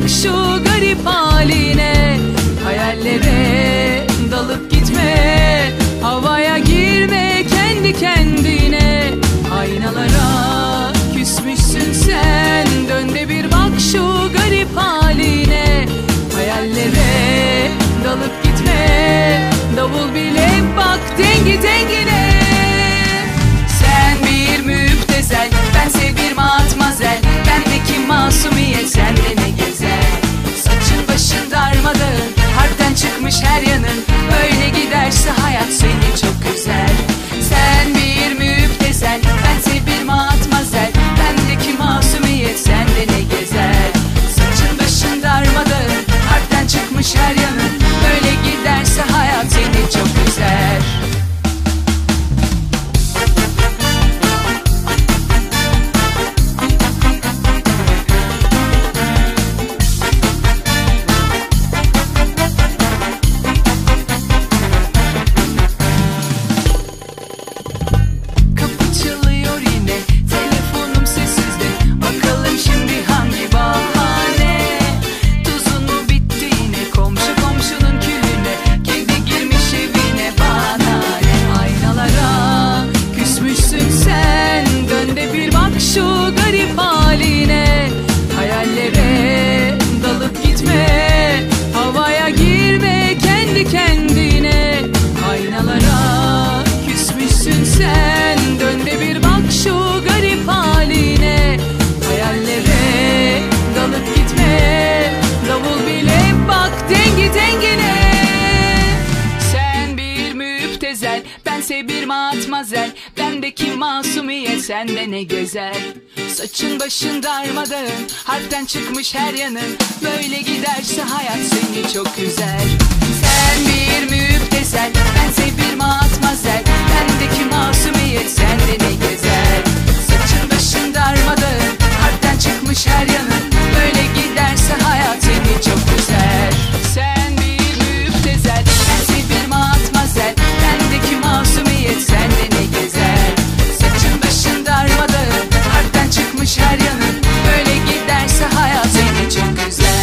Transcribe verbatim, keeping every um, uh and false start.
şu garip haline. Hayallere dalıp gitme, havaya girme kendi kendine. Aynalara küsmüşsün sen, dön de bir bak şu garip haline. Hayallere dalıp gitme, davul bile bak dengi dengine. Sen bir müptezel, bense bir matmazel. Bendeki masumiyet sende ne gezer. Saçın başın darmadağın, harpten çıkmış her yanın. Böyle giderse hayat seni çok üzer. Sen bir müptezel, bense bir matmazel. Bendeki masumiyet sende ne gezer. Saçın başın darmadağın, harpten çıkmış her yanın. Böyle giderse hayat seni çok üzer. Şu garip haline, hayallere dalıp gitme, havaya girme kendi kendine. Aynalara küsmüşsün sen, dön de bir bak şu garip haline. Hayallere dalıp gitme, davul bile bak dengi dengine. Sen bir müptezel, bense bir matmazel. Bendeki masumiyet sende ne gezer. Saçın başın darmadağın, harpten çıkmış her yanın. Böyle giderse hayat seni çok üzer. Sen bir müptezel, bense bir matmazel. Bendeki masumiyet sende ne gezer. Saçın başın darmadağın, harpten çıkmış her yanın. Böyle giderse hayat seni çok üzer. Sen bir müptezel, bense bir matmazel. Bendeki masumiyet sende ne gezer. Saçın başın darmadağın, harpten çıkmış her yanın. Böyle giderse hayat seni çok güzel.